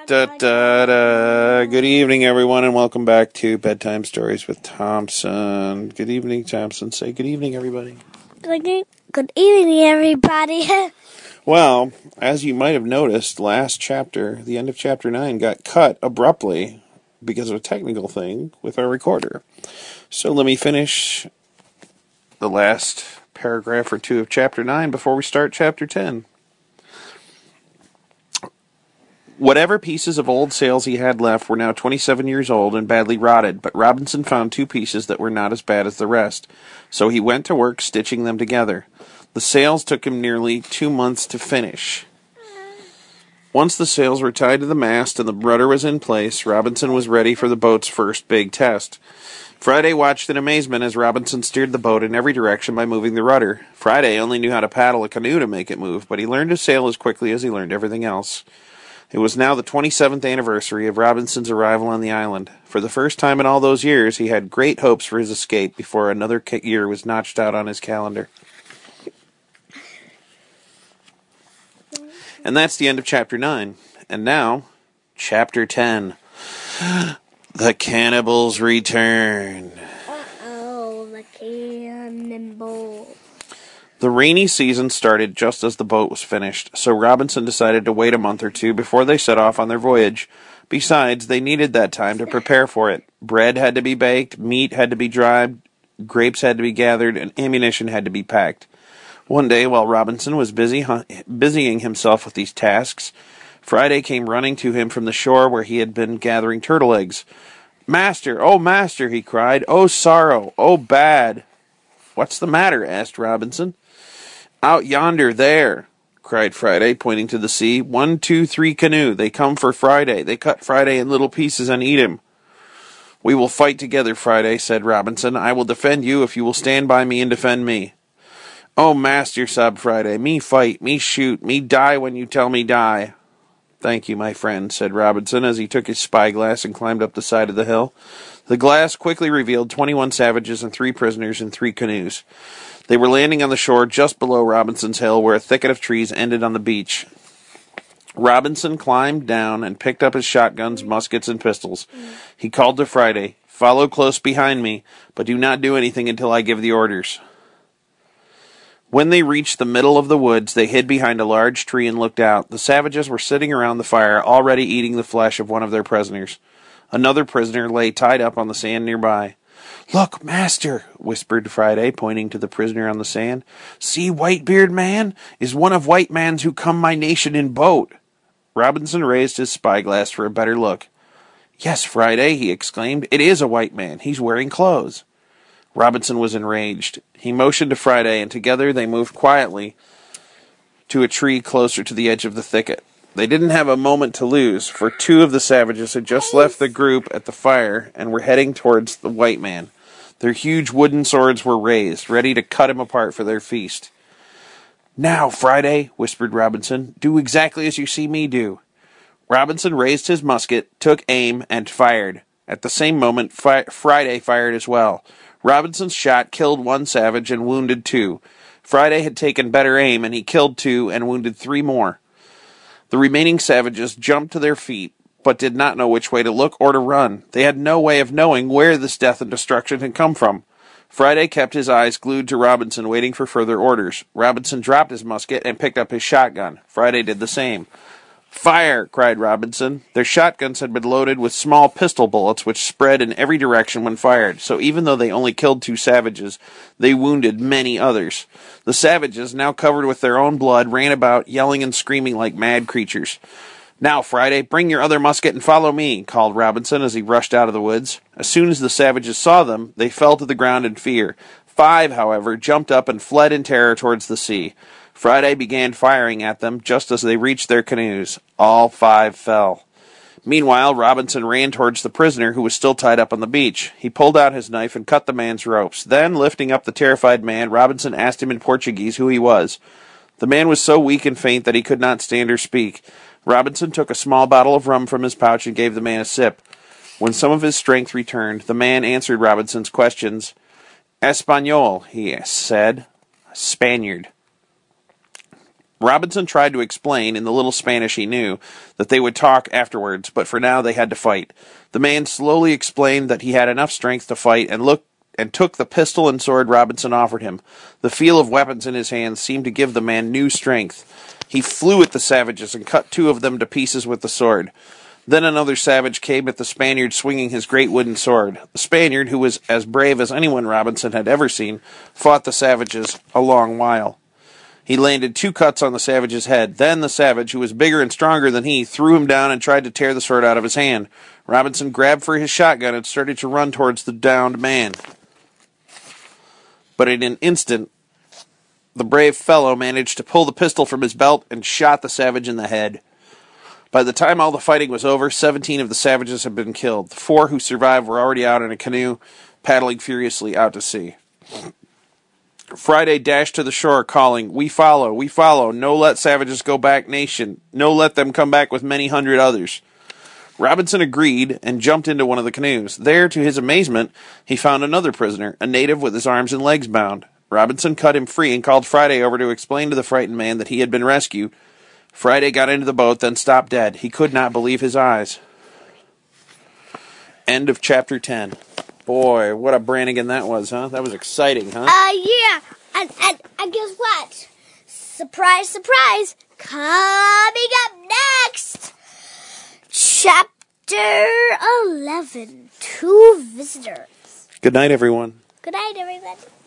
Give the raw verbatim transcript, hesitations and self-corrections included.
Da, da, da. Good evening, everyone, and welcome back to Bedtime Stories with Thompson. Good evening, Thompson. Say good evening, everybody. Good, good evening, everybody. Well, as you might have noticed, last chapter, the end of chapter nine, got cut abruptly because of a technical thing with our recorder. So let me finish the last paragraph or two of chapter nine before we start chapter ten. Whatever pieces of old sails he had left were now twenty-seven years old and badly rotted, but Robinson found two pieces that were not as bad as the rest, so he went to work stitching them together. The sails took him nearly two months to finish. Once the sails were tied to the mast and the rudder was in place, Robinson was ready for the boat's first big test. Friday watched in amazement as Robinson steered the boat in every direction by moving the rudder. Friday only knew how to paddle a canoe to make it move, but he learned to sail as quickly as he learned everything else. It was now the twenty-seventh anniversary of Robinson's arrival on the island. For the first time in all those years, he had great hopes for his escape before another year was notched out on his calendar. And that's the end of chapter nine. And now, chapter ten. The Cannibals Return. Uh-oh, the cannibals. The rainy season started just as the boat was finished, so Robinson decided to wait a month or two before they set off on their voyage. Besides, they needed that time to prepare for it. Bread had to be baked, meat had to be dried, grapes had to be gathered, and ammunition had to be packed. One day, while Robinson was busy hu- busying himself with these tasks, Friday came running to him from the shore where he had been gathering turtle eggs. "Master, oh master," he cried, "oh sorrow, oh bad." "What's the matter?" asked Robinson. "Out yonder, there," cried Friday, pointing to the sea. "One, two, three canoe. They come for Friday. They cut Friday in little pieces and eat him." "We will fight together, Friday," said Robinson. "I will defend you if you will stand by me and defend me." "Oh, master," sobbed Friday, "me fight, me shoot, me die when you tell me die." "Thank you, my friend," said Robinson as he took his spyglass and climbed up the side of the hill. The glass quickly revealed twenty-one savages and three prisoners in three canoes. They were landing on the shore just below Robinson's Hill, where a thicket of trees ended on the beach. Robinson climbed down and picked up his shotguns, muskets, and pistols. He called to Friday, "Follow close behind me, but do not do anything until I give the orders." When they reached the middle of the woods, they hid behind a large tree and looked out. The savages were sitting around the fire, already eating the flesh of one of their prisoners. Another prisoner lay tied up on the sand nearby. "Look, master," whispered Friday, pointing to the prisoner on the sand. "See, Whitebeard man is one of white mans who come my nation in boat." Robinson raised his spyglass for a better look. "Yes, Friday," he exclaimed, "it is a white man. He's wearing clothes." Robinson was enraged. He motioned to Friday, and together they moved quietly to a tree closer to the edge of the thicket. They didn't have a moment to lose, for two of the savages had just left the group at the fire and were heading towards the white man. Their huge wooden swords were raised, ready to cut him apart for their feast. "Now, Friday," whispered Robinson, "do exactly as you see me do." Robinson raised his musket, took aim, and fired. At the same moment, fi- Friday fired as well. Robinson's shot killed one savage and wounded two. Friday had taken better aim, and he killed two and wounded three more. The remaining savages jumped to their feet, but did not know which way to look or to run. They had no way of knowing where this death and destruction had come from. Friday kept his eyes glued to Robinson, waiting for further orders. Robinson dropped his musket and picked up his shotgun. Friday did the same. "Fire!" cried Robinson. Their shotguns had been loaded with small pistol bullets which spread in every direction when fired, so even though they only killed two savages, they wounded many others. The savages, now covered with their own blood, ran about, yelling and screaming like mad creatures. "Now, Friday, bring your other musket and follow me," called Robinson as he rushed out of the woods. As soon as the savages saw them, they fell to the ground in fear. Five, however, jumped up and fled in terror towards the sea. Friday began firing at them just as they reached their canoes. All five fell. Meanwhile, Robinson ran towards the prisoner who was still tied up on the beach. He pulled out his knife and cut the man's ropes. Then, lifting up the terrified man, Robinson asked him in Portuguese who he was. The man was so weak and faint that he could not stand or speak. Robinson took a small bottle of rum from his pouch and gave the man a sip. When some of his strength returned, the man answered Robinson's questions. "Espanol," he said. "Spaniard." Robinson tried to explain, in the little Spanish he knew, that they would talk afterwards, but for now they had to fight. The man slowly explained that he had enough strength to fight and looked and took the pistol and sword Robinson offered him. The feel of weapons in his hands seemed to give the man new strength. He flew at the savages and cut two of them to pieces with the sword. Then another savage came at the Spaniard swinging his great wooden sword. The Spaniard, who was as brave as anyone Robinson had ever seen, fought the savages a long while. He landed two cuts on the savage's head. Then the savage, who was bigger and stronger than he, threw him down and tried to tear the sword out of his hand. Robinson grabbed for his shotgun and started to run towards the downed man. But in an instant, the brave fellow managed to pull the pistol from his belt and shot the savage in the head. By the time all the fighting was over, seventeen of the savages had been killed. The four who survived were already out in a canoe, paddling furiously out to sea. Friday dashed to the shore, calling, "We follow, we follow, no let savages go back nation, no let them come back with many hundred others." Robinson agreed and jumped into one of the canoes. There, to his amazement, he found another prisoner, a native with his arms and legs bound. Robinson cut him free and called Friday over to explain to the frightened man that he had been rescued. Friday got into the boat, then stopped dead. He could not believe his eyes. End of chapter ten. Boy, what a Brannigan that was, huh? That was exciting, huh? Uh, yeah. And, and, and guess what? Surprise, surprise. Coming up next. Chapter eleven. Two visitors. Good night, everyone. Good night, everybody.